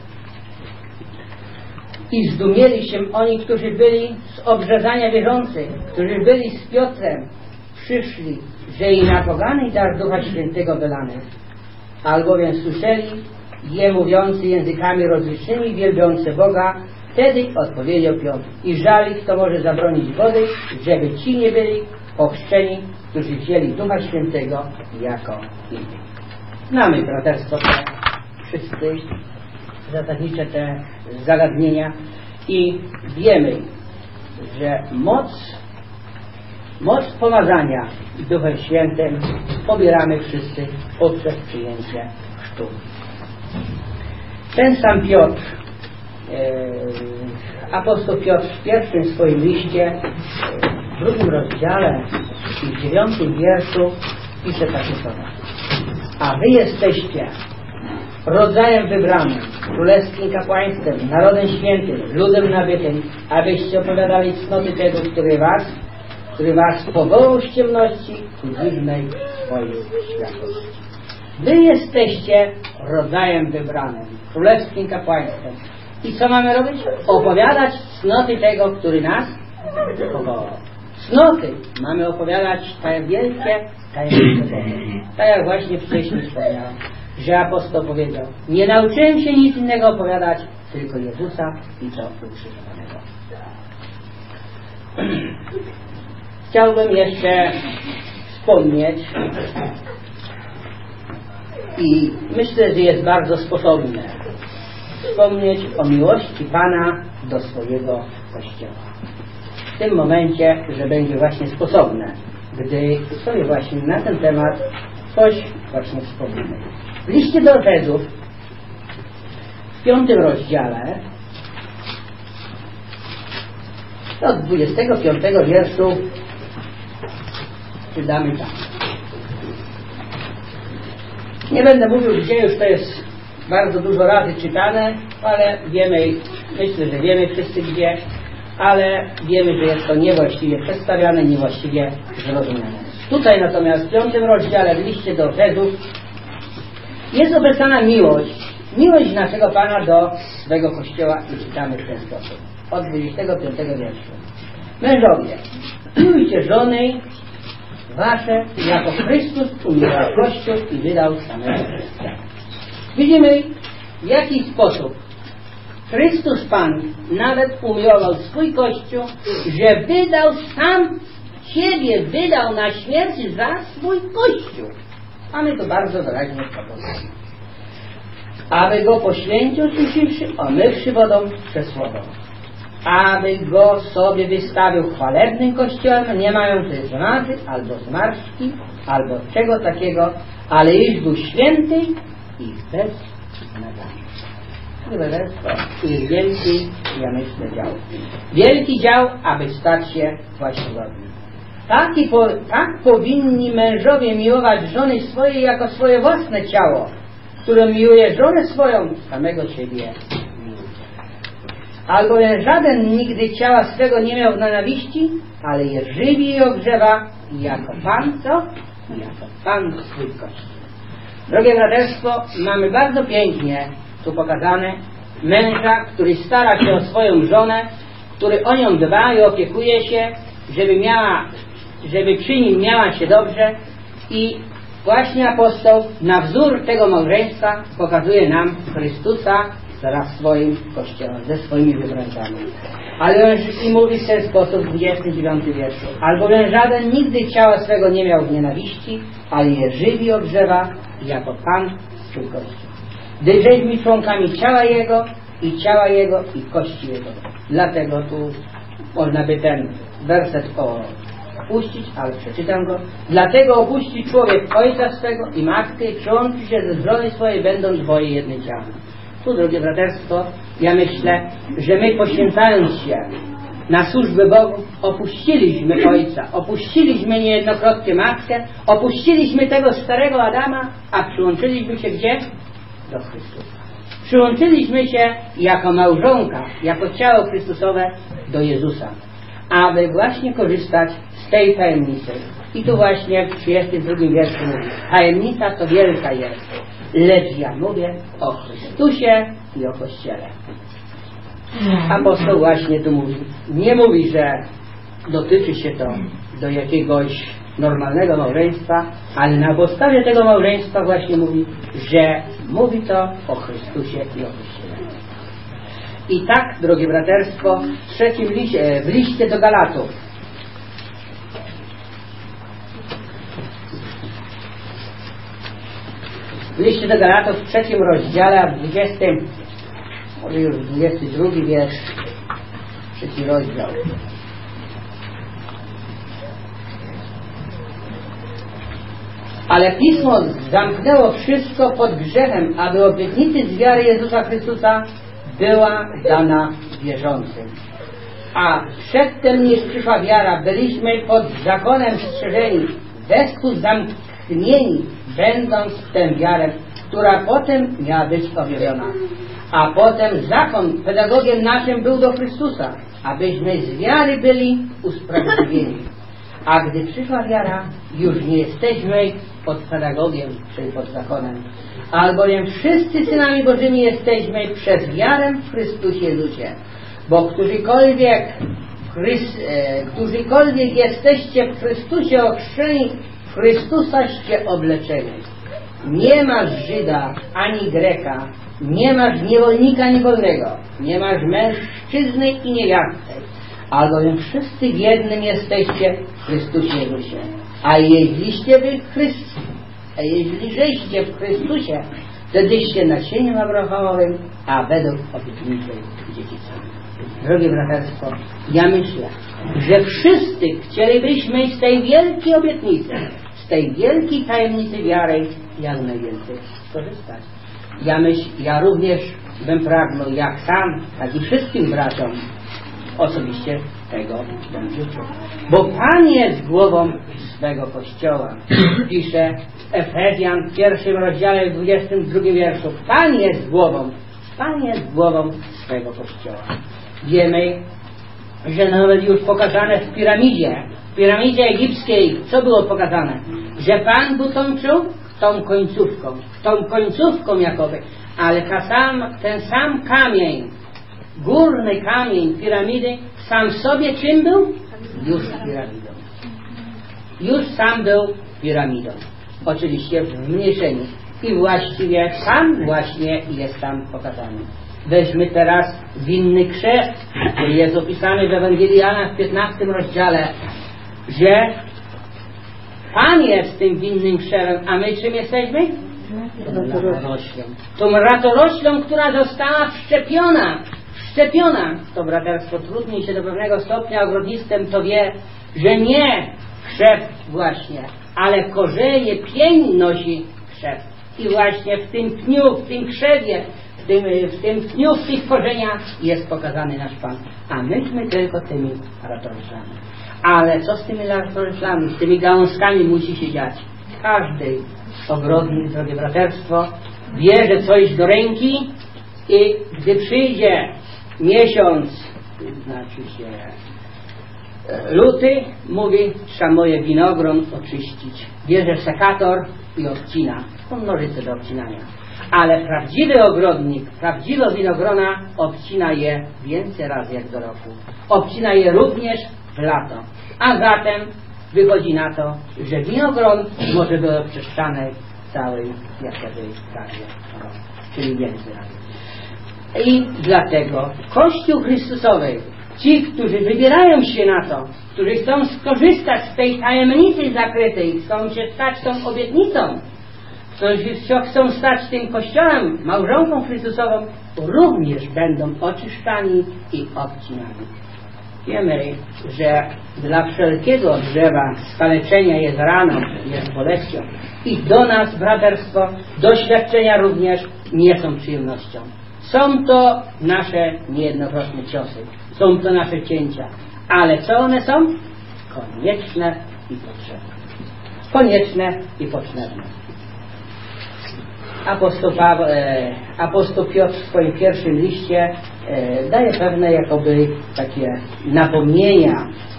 I zdumieli się oni, którzy byli z obrzezania wierzących, którzy byli z Piotrem, przyszli, że i na pogany dar Ducha Świętego wylany. Albowiem słyszeli je mówiący językami rozlicznymi, wielbiące Boga. Wtedy odpowiedział Piotr: i żali, kto może zabronić wody, żeby ci nie byli ochrzczeni, którzy wzięli Ducha Świętego jako inni. Znamy, braterstwo, te wszyscy zasadnicze te zagadnienia i wiemy, że moc moc pomazania Duchem Świętym pobieramy wszyscy poprzez przyjęcie chrztu. Ten sam Piotr, e, apostoł Piotr w pierwszym swoim liście, w drugim rozdziale i w dziewiątym wierszu pisze takie słowa: a wy jesteście rodzajem wybranym, królewskim kapłaństwem, narodem świętym, ludem nabytym, abyście opowiadali cnoty tego, który was, który was powołał z ciemności ku dziwnej swojej światłości. Wy jesteście rodzajem wybranym, królewskim kapłaństwem. I co mamy robić? Opowiadać cnoty tego, który nas powołał. Cnoty mamy opowiadać te wielkie tajemnice Boże. Tak jak właśnie wcześniej wspomniałem, że apostoł powiedział: nie nauczyłem się nic innego opowiadać, tylko Jezusa i to ukrzyżowanego. Chciałbym jeszcze wspomnieć i myślę, że jest bardzo sposobne wspomnieć o miłości Pana do swojego Kościoła. W tym momencie, że będzie właśnie sposobne, gdy sobie właśnie na ten temat coś właśnie wspomnimy. W liście do Efezów w piątym rozdziale od dwudziestego piątego wierszu czytamy tak. Nie będę mówił, gdzie już to jest bardzo dużo razy czytane, ale wiemy, myślę, że wiemy wszyscy gdzie, ale wiemy, że jest to niewłaściwie przedstawiane, niewłaściwie zrozumiane. Tutaj natomiast w piątym rozdziale w liście do Efezów jest opisana miłość, miłość naszego Pana do swego Kościoła i czytamy w ten sposób. Od dwudziestego piątego wierszu. Mężowie, miłujcie żony wasze, jako Chrystus umiłował Kościół i wydał samego Chrystusa. Widzimy, w jaki sposób Chrystus Pan nawet umiłował swój Kościół, że wydał sam siebie, wydał na śmierć za swój Kościół. Mamy to bardzo wyraźnie powiedziane. Aby go poświęcił, słyszywszy, omywszy wodą przez słowo. Aby go sobie wystawił chwalebnym kościołem, nie mający zmazy, albo zmarszczki, albo czego takiego, ale iż był święty i bez nagany. I wielki, ja myślę, dział. Wielki dział, aby stać się właściwym. Taki po, tak powinni mężowie miłować żony swoje jako swoje własne ciało, które miłuje żonę swoją, samego siebie miłuje. Albowiem żaden nigdy ciała swego nie miał w nienawiści, ale je żywi i ogrzewa, jako Pan, co? Jako Pan swój Kościół. Drogie braterstwo, mamy bardzo pięknie tu pokazane męża, który stara się o swoją żonę, który o nią dba i opiekuje się, żeby miała, żeby przy nim miała się dobrze, i właśnie apostoł na wzór tego małżeństwa pokazuje nam Chrystusa wraz w swoim Kościele, ze swoimi wybrańcami. Ale on i mówi w ten sposób w dwudziestym dziewiątym wierszu: albowiem żaden nigdy ciała swego nie miał w nienawiści, ale je żywi i ogrzewa, jako Pan swój Kościół. Gdyż żeśmy członkami ciała Jego i ciała Jego i kości Jego. Dlatego tu można by ten werset opuścić, ale przeczytam go. Dlatego opuści człowiek ojca swego i matkę i przyłączy się ze żony swojej, będą dwoje jednym ciałem. Tu, drogie braterstwo, ja myślę, że my, poświęcając się na służbę Bogu, opuściliśmy ojca, opuściliśmy niejednokrotnie matkę, opuściliśmy tego starego Adama, a przyłączyliśmy się gdzie? Do Chrystusa. Przyłączyliśmy się jako małżonka, jako ciało Chrystusowe do Jezusa, aby właśnie korzystać z tej tajemnicy. I tu właśnie w trzydziestym drugim wierszu mówi: tajemnica to wielka jest, lecz ja mówię o Chrystusie i o Kościele. Apostoł właśnie tu mówi, nie mówi, że dotyczy się to do jakiegoś normalnego małżeństwa, ale na podstawie tego małżeństwa właśnie mówi, że mówi to o Chrystusie i o Kościele. I tak, drogie braterstwo, w trzecim liście, w liście do Galatów, w liście do Galatów w trzecim rozdziale, a w dwudziestym, może już dwudziesty drugi wiersz, trzeci rozdział. Ale Pismo zamknęło wszystko pod grzechem, aby obietnicy z wiary Jezusa Chrystusa była dana wierzącym. A przedtem, niż przyszła wiara, byliśmy pod zakonem strzeżeni, wespół zamknieni, będąc w tę wiarę, która potem miała być objawiona. A potem zakon pedagogiem naszym był do Chrystusa, abyśmy z wiary byli usprawiedliwieni. A gdy przyszła wiara, już nie jesteśmy pod pedagogiem, czyli pod zakonem, albowiem wszyscy synami Bożymi jesteśmy przez wiarę w Chrystusie Jezusie. Bo którzykolwiek, Chrys, e, którzykolwiek jesteście w Chrystusie ochrzczeni, w Chrystusaście obleczeni. Nie masz Żyda ani Greka, nie masz niewolnika ani wolnego, nie masz mężczyzny i niewiasty, albowiem wszyscy w jednym jesteście w Chrystusie Jezusie. A jeźliście wy w Chrystusie, a jeśli żeście w Chrystusie, wtedyście nacieniem Abrahamowym, a według obietnicy dziedzicami. Drogie braterstwo, ja myślę, że wszyscy chcielibyśmy z tej wielkiej obietnicy, z tej wielkiej tajemnicy wiary jak najwięcej skorzystać. Ja myślę, ja również bym pragnął, jak sam, tak i wszystkim braciom osobiście tego bym życzył. Bo Pan jest głową swego Kościoła. Pisze Efezjan w pierwszym rozdziale, w dwudziestym drugim wierszu. Pan jest głową, Pan jest głową swego Kościoła. Wiemy, że nawet już pokazane w piramidzie, w piramidzie egipskiej, co było pokazane? Że Pan butonczył tą końcówką, tą końcówką jakoby, ale ta sam, ten sam kamień, górny kamień piramidy, sam w sobie czym był? Już piramidą. Już sam był piramidą. Oczywiście w mniejszeniu. I właściwie sam właśnie jest tam pokazany. Weźmy teraz winny krzew, który jest opisany w Ewangelii Jana w piętnastym rozdziale, że Pan jest tym winnym krzewem, a my czym jesteśmy? Ratoroślą. Tą ratoroślą, która została wszczepiona. Wszczepiona. To braterstwo trudniej się do pewnego stopnia ogrodnistem to wie, że nie krzew właśnie, ale korzenie, pień nosi krzew. I właśnie w tym pniu, w tym krzewie, w tym, w tym pniu, w tych korzeniach jest pokazany nasz Pan. A myśmy tylko tymi ratoroślami. Ale co z tymi laroślami, z tymi gałązkami musi się dziać? Każdy ogrodnik, drogie braterstwo, bierze coś do ręki i gdy przyjdzie miesiąc, znaczy się luty, mówi, trzeba moje winogron oczyścić. Bierze sekator i odcina. On nożyce do odcinania. Ale prawdziwy ogrodnik, prawdziwe winogrona odcina je więcej razy jak do roku. Odcina je również w lato. A zatem wychodzi na to, że winogron może być oczyszczany całej jakowej prawie roku, czyli więcej razy. I dlatego Kościół Chrystusowy, ci, którzy wybierają się na to, którzy chcą skorzystać z tej tajemnicy zakrytej, chcą się stać tą obietnicą, którzy chcą stać tym Kościołem, małżonką Chrystusową, również będą oczyszczani i odcinani. Wiemy, że dla wszelkiego drzewa skaleczenia jest raną, jest boleścią. I do nas, braterstwo, doświadczenia również nie są przyjemnością. Są to nasze niejednokrotne ciosy, są to nasze cięcia, ale co one są? Konieczne i potrzebne. Konieczne i potrzebne. Apostoł, Paweł, e, apostoł Piotr w swoim pierwszym liście e, daje pewne jakoby takie napomnienia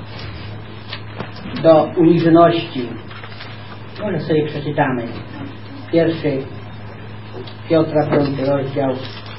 do uniżności. Może sobie przeczytamy. Pierwszy Piotra, piąty rozdział.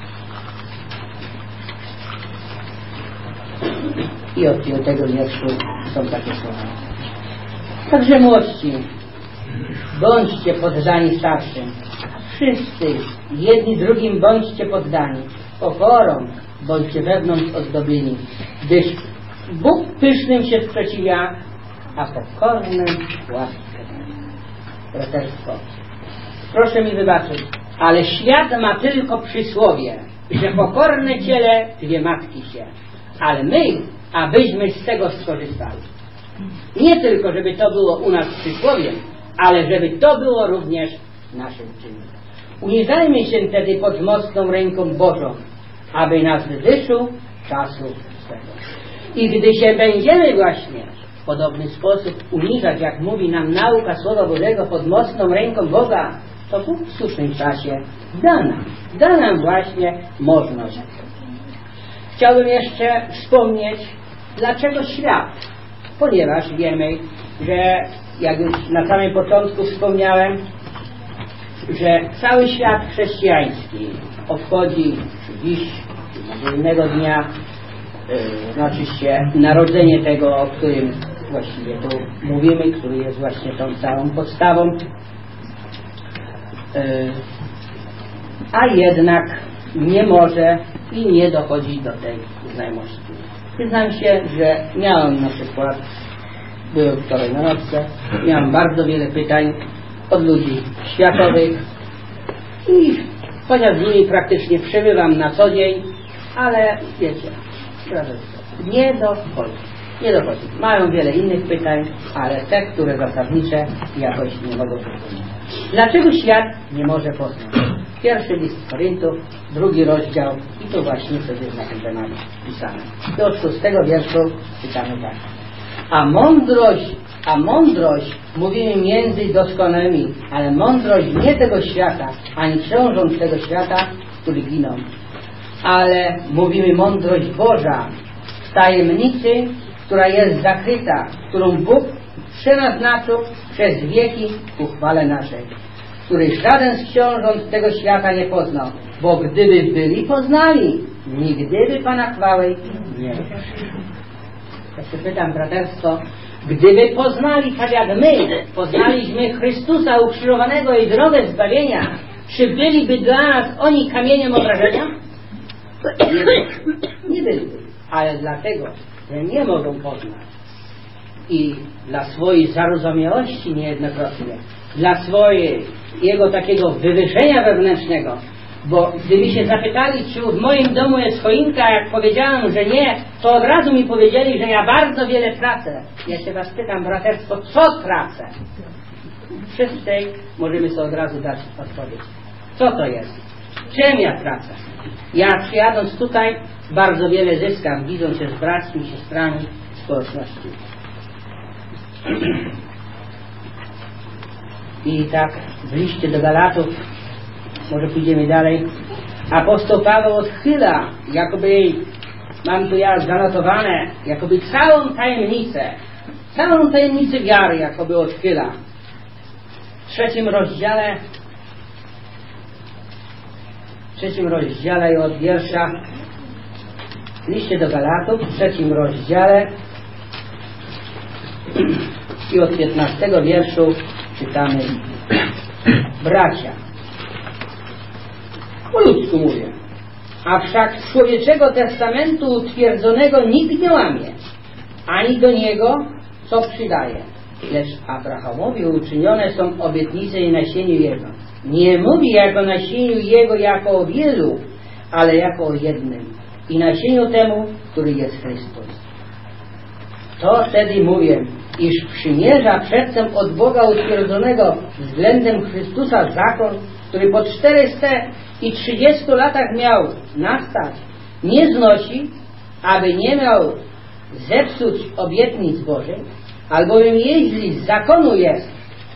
I od piątego wierszu są takie słowa. Także młodsi, bądźcie poddani starszym. Wszyscy, jedni drugim bądźcie poddani. Pokorą bądźcie wewnątrz ozdobieni. Gdyż Bóg pysznym się sprzeciwia, a pokornym łaskę daje. Braterstwo, proszę mi wybaczyć, ale świat ma tylko przysłowie, że pokorne ciele dwie matki się. Ale my, abyśmy z tego skorzystali. Nie tylko, żeby to było u nas przysłowiem, ale żeby to było również naszym czynem. Uniżajmy się wtedy pod mocną ręką Bożą, aby nas wyszył czasu swego. I gdy się będziemy właśnie w podobny sposób uniżać, jak mówi nam nauka Słowa Bożego, pod mocną ręką Boga, to Bóg w słusznym czasie da nam, da nam właśnie możność. Chciałbym jeszcze wspomnieć, dlaczego świat. Ponieważ wiemy, że jak już na samym początku wspomniałem, że cały świat chrześcijański obchodzi dziś, innego dnia, yy, znaczy się narodzenie tego, o którym właściwie tu mówimy, który jest właśnie tą całą podstawą. Yy, a jednak nie może i nie dochodzi do tej znajomości. Przyznam się, że miałem na przykład, byłem wczoraj na nocce, miałem bardzo wiele pytań od ludzi światowych i chociaż z nimi praktycznie przebywam na co dzień, ale wiecie, nie dochodzi. Nie dochodzi. Mają wiele innych pytań, ale te, które zasadnicze, jakoś nie mogą zrozumieć. Dlaczego świat nie może poznać? Pierwszy list Koryntów, drugi rozdział i to właśnie sobie jest na ten temat pisane. I od szóstego wierszu czytamy tak. A mądrość, a mądrość mówimy między doskonałymi, ale mądrość nie tego świata, ani książąt tego świata, którzy giną. Ale mówimy mądrość Boża w tajemnicy, która jest zakryta, którą Bóg przenaznaczył przez wieki ku chwale naszej, której żaden z książąt tego świata nie poznał, bo gdyby byli poznali, nigdy by Pana chwały nie mieli. Ja się pytam, braterstwo, gdyby poznali tak jak my, poznaliśmy Chrystusa ukrzyżowanego i drogę zbawienia, czy byliby dla nas oni kamieniem obrażenia? Nie, nie byliby, ale dlatego, że nie mogą poznać i dla swojej zarozumiałości niejednokrotnie, dla swojej, jego takiego wywyższenia wewnętrznego, bo gdyby się zapytali, czy w moim domu jest choinka, jak powiedziałem, że nie, to od razu mi powiedzieli, że ja bardzo wiele tracę. Ja się was pytam, braterstwo, co tracę? Wszyscy możemy sobie od razu dać odpowiedź. Co to jest? Czym ja tracę? Ja przyjadąc tutaj bardzo wiele zyskam, widzą się z braćmi, siostrami, społeczności. I tak w liście do Galatów, może pójdziemy dalej, apostoł Paweł odchyla, jakoby, mam tu ja zanotowane, jakoby całą tajemnicę, całą tajemnicę wiary jakoby odchyla. W trzecim rozdziale, w trzecim rozdziale i od wiersza, w liście do Galatów, w trzecim rozdziale i od piętnastego wierszu czytamy: bracia, po ludzku mówię, a wszak człowieczego testamentu utwierdzonego nikt nie łamie, ani do niego co przydaje, lecz Abrahamowi uczynione są obietnice i nasieniu jego. Nie mówi jako nasieniu jego jako o wielu, ale jako o jednym, i nasieniu temu, który jest Chrystus. To wtedy mówię, iż przymierza przedtem od Boga utwierdzonego względem Chrystusa zakon, który po czterystu trzydziestu latach miał nastać, nie znosi, aby nie miał zepsuć obietnic Bożych, albowiem jeśli z zakonu jest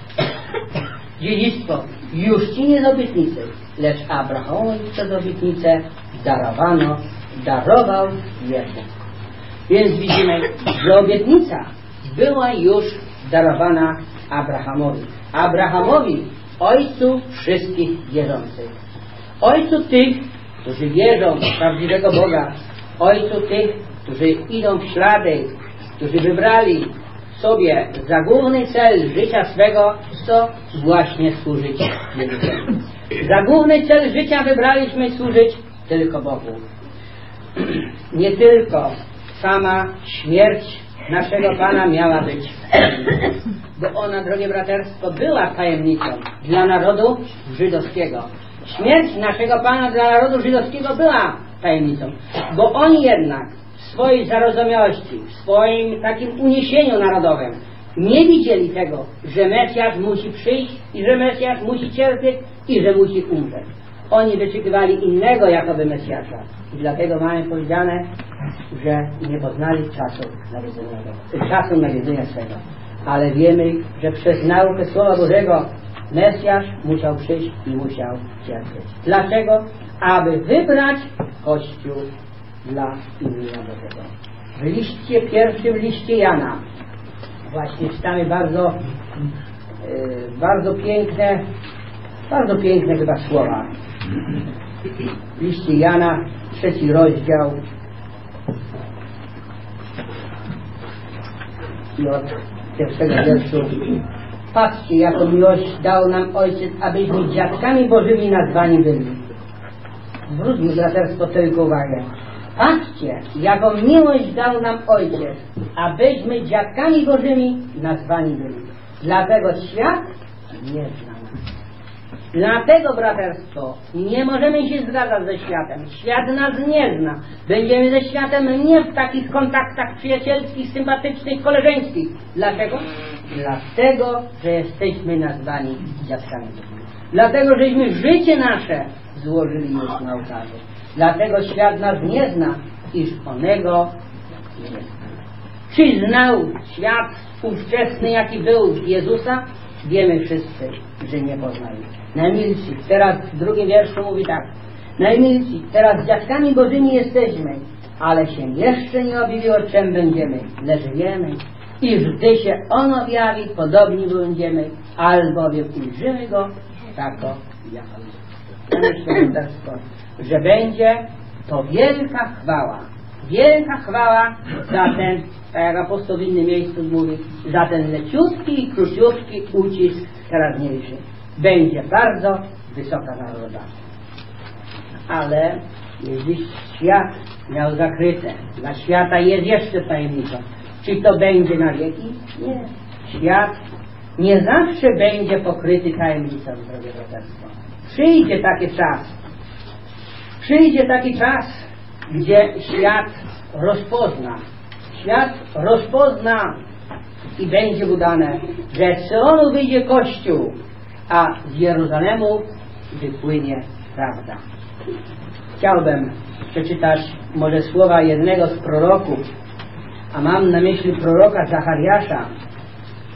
dziedzictwo, już ci nie z obietnicy, lecz Abrahamowi przez obietnicę darowano, darował wierze. Więc widzimy, że obietnica była już darowana Abrahamowi. Abrahamowi, ojcu wszystkich wierzących. Ojcu tych, którzy wierzą w prawdziwego Boga. Ojcu tych, którzy idą w ślady, którzy wybrali sobie za główny cel życia swego, co właśnie służyć Jezusowi. Za główny cel życia wybraliśmy służyć tylko Bogu. Nie tylko sama śmierć naszego Pana miała być, bo ona, drogie braterstwo, była tajemnicą dla narodu żydowskiego. Śmierć naszego Pana dla narodu żydowskiego była tajemnicą, bo oni jednak w swojej zarozumiałości, w swoim takim uniesieniu narodowym nie widzieli tego, że Mesjasz musi przyjść i że Mesjasz musi cierpieć i że musi umrzeć. Oni wyczekiwali innego jakoby Mesjasza. I dlatego mamy powiedziane, że nie poznali czasu nawiedzenia, czasu nawiedzenia swego. Ale wiemy, że przez naukę Słowa Bożego Mesjasz musiał przyjść i musiał cierpieć. Dlaczego? Aby wybrać Kościół dla imienia Bożego. W liście pierwszym, w liście Jana właśnie czytamy bardzo yy, bardzo piękne bardzo piękne chyba słowa. W liście Jana, trzeci rozdział i od pierwszego wierszu. Patrzcie, jaką miłość dał nam Ojciec, abyśmy dziadkami Bożymi nazwani byli. Zwróćmy braterstwo tylko uwagę. Patrzcie, jaką miłość dał nam Ojciec, abyśmy dziadkami Bożymi nazwani byli. Dlatego świat nie zna nas. Dlatego, braterstwo, nie możemy się zgadzać ze światem. Świat nas nie zna. Będziemy ze światem nie w takich kontaktach przyjacielskich, sympatycznych, koleżeńskich. Dlaczego? Dlatego, że jesteśmy nazwani dziadkami Bożymi. Dlatego, żeśmy życie nasze złożyli już na ołtarzu. Dlatego świat nas nie zna, iż onego nie zna. Czy znał świat ówczesny, jaki był Jezusa? Wiemy wszyscy, że nie poznali. Najmilsi, teraz w drugim wierszu mówi tak. Najmilsi, teraz dziadkami Bożymi jesteśmy, ale się jeszcze nie objawiło, czym będziemy. Lecz wiemy, iż gdy się On objawi, podobni będziemy, albowiem ujrzymy Go tako jak On jest. Że będzie to wielka chwała. Wielka chwała za ten, tak jak apostoł w innym miejscu mówi, za ten leciutki i króciutki ucisk teraźniejszy. Będzie bardzo wysoka nagroda. Ale jeśli świat miał zakryte, dla świata jest jeszcze tajemnicą. Czy to będzie na wieki? Nie. Świat nie zawsze będzie pokryty tajemnicą, drogie braterstwo. Przyjdzie taki czas, przyjdzie taki czas, gdzie świat rozpozna, świat rozpozna i będzie udane, że z Syonu wyjdzie Kościół, a z Jeruzalemu wypłynie prawda. Chciałbym przeczytać może słowa jednego z proroków, a mam na myśli proroka Zachariasza,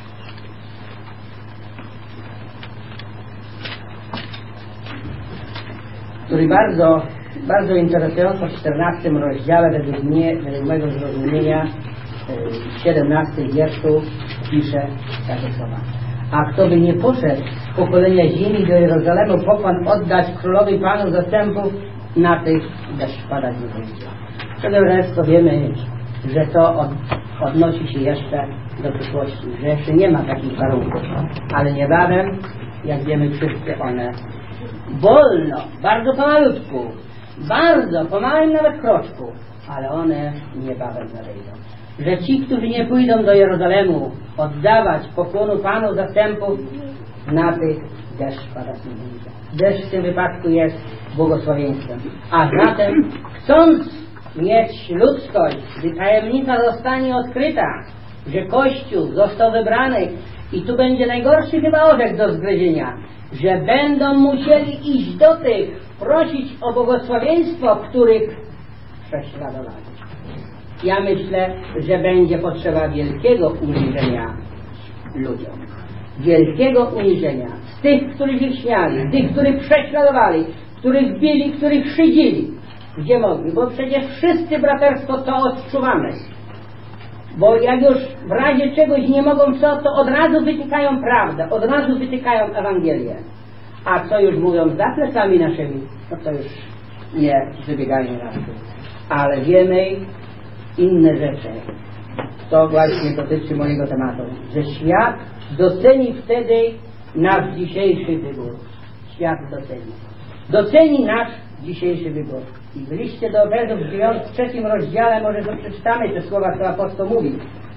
który bardzo, bardzo interesująco w czternastym rozdziale, według mnie, według mojego zrozumienia, w siedemnastym wierszu pisze takie słowa. A kto by nie poszedł z pokolenia ziemi do Jerozolemu pokłon oddać królowi Panu zastępów, na tych deszcz padać nie będzie. Przede wszystkim wiemy, że to od, odnosi się jeszcze do przyszłości, że jeszcze nie ma takich warunków, ale niebawem, jak wiemy wszyscy, one wolno, bardzo pomalutku, bardzo po małym nawet kroczku, ale one niebawem nadejdą. Że ci, którzy nie pójdą do Jerozolemu oddawać pokłonu Panu zastępów, na tych deszcz padać nie będzie. Deszcz w tym wypadku jest błogosławieństwem. A zatem, chcąc mieć ludzkość, gdy tajemnica zostanie odkryta, że Kościół został wybrany i tu będzie najgorszy chyba orzech do zgryzienia, że będą musieli iść do tych, prosić o błogosławieństwo, których prześladowali. Ja myślę, że będzie potrzeba wielkiego uniżenia ludziom. Wielkiego uniżenia. Z tych, których ich śmiali, tych, których prześladowali, których bili, których szydzili. Gdzie mogli? Bo przecież wszyscy, braterstwo, to odczuwamy. Bo jak już w razie czegoś nie mogą co, to od razu wytykają prawdę, od razu wytykają Ewangelię. A co już mówią za plecami naszymi, no to już nie wybiegają na to. Ale wiemy inne rzeczy. To właśnie dotyczy mojego tematu. Że świat doceni wtedy nasz dzisiejszy wybór. Świat doceni. Doceni nasz dzisiejszy wybór. I w liście do Efezów w trzecim rozdziale może to przeczytamy te słowa, które apostoł mówi.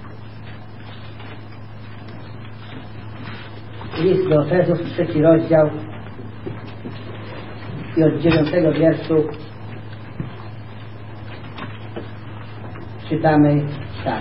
List do Efezów, trzeci rozdział i od dziewiątego wierszu czytamy tak.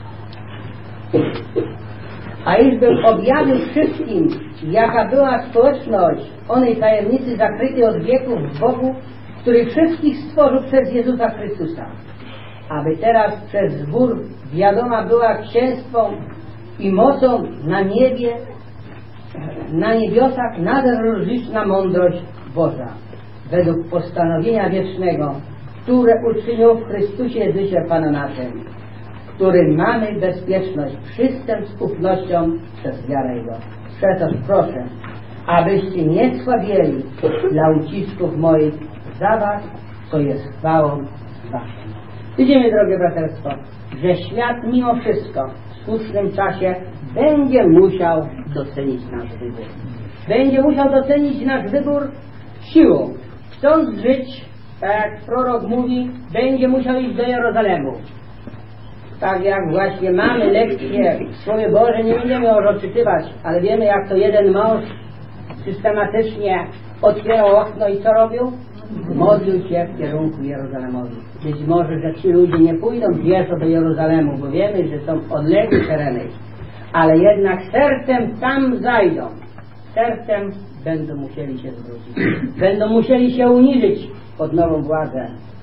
A iżbym objawił wszystkim, jaka była społeczność onej tajemnicy zakrytej od wieków w Bogu, który wszystkich stworzył przez Jezusa Chrystusa, aby teraz przez zbór wiadoma była księstwą i mocą na niebie, na niebiosach nader rozliczna mądrość Boża, według postanowienia wiecznego, które uczynił w Chrystusie Jezusie Pana naszym, w którym mamy bezpieczność, przystęp z ufnością przez wiarę Jego. Przeto proszę, abyście nie słabieli dla ucisków moich za was, co jest chwałą waszą. Widzimy, drogie braterstwo, że świat mimo wszystko w słusznym czasie będzie musiał docenić nasz wybór. Będzie musiał docenić nasz wybór siłą. Chcąc żyć, tak jak prorok mówi, będzie musiał iść do Jerozolemu. Tak jak właśnie mamy lekcje w Słowie Boże, nie będziemy ją rozczytywać, ale wiemy, jak to jeden mąż systematycznie otwierał okno i co robił? Modlił się w kierunku Jerozolemu. Być może, że ci ludzie nie pójdą pieszo do Jerozolemu, bo wiemy, że są odległe tereny, ale jednak sercem tam zajdą. Sercem będą musieli się zwrócić. Będą musieli się uniżyć pod nową władzę.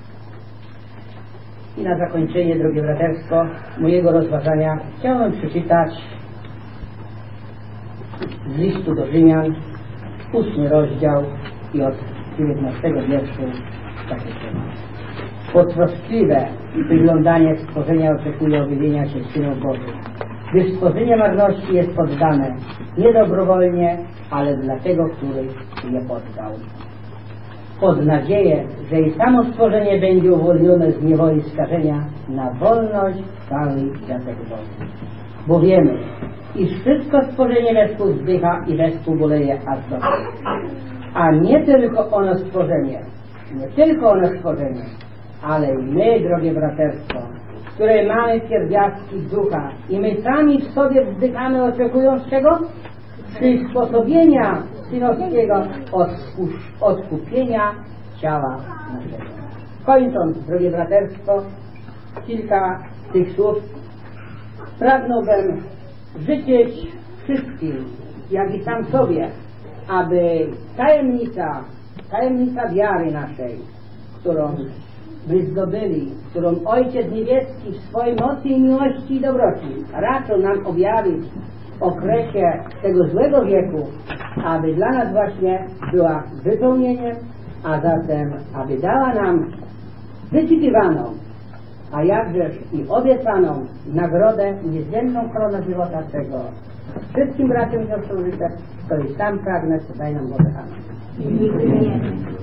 I na zakończenie, drogie braterstwo, mojego rozważania chciałem przeczytać z listu do Rzymian, ósmy rozdział i od dziewiętnastego wierszu takie słowa. Potroskliwe wyglądanie stworzenia oczekuje objawienia się synów Bożych, gdyż stworzenie marności jest poddane nie dobrowolnie, ale dla tego, który je poddał. Pod nadzieję, że i samo stworzenie będzie uwolnione z niewoli skażenia na wolność całej dziatek Bożej. Bo wiemy, iż wszystko stworzenie wespół wzdycha i wespół boleje aż do końca. A nie tylko ono stworzenie, nie tylko ono stworzenie, ale i my, drogie braterstwo, które mamy pierwiastki ducha i my sami w sobie wzdychamy, oczekując czego? Przysposobienia synowskiego odkupienia ciała naszego. Kończąc, drogie braterstwo, kilka tych słów pragnąłbym życzyć wszystkim, jak i sam sobie, aby tajemnica, tajemnica wiary naszej, którą my zdobyli, którą Ojciec Niebieski w swojej mocy i miłości i dobroci raczył nam objawić w okresie tego złego wieku, aby dla nas właśnie była wypełnieniem a zatem, aby dała nam wyczekiwaną, a jakżeż i obiecaną nagrodę niezmienną koronę żywota tego. Wszystkim braciom i siostrom życzę, których sam pragnę, daj nam Boże. Amen.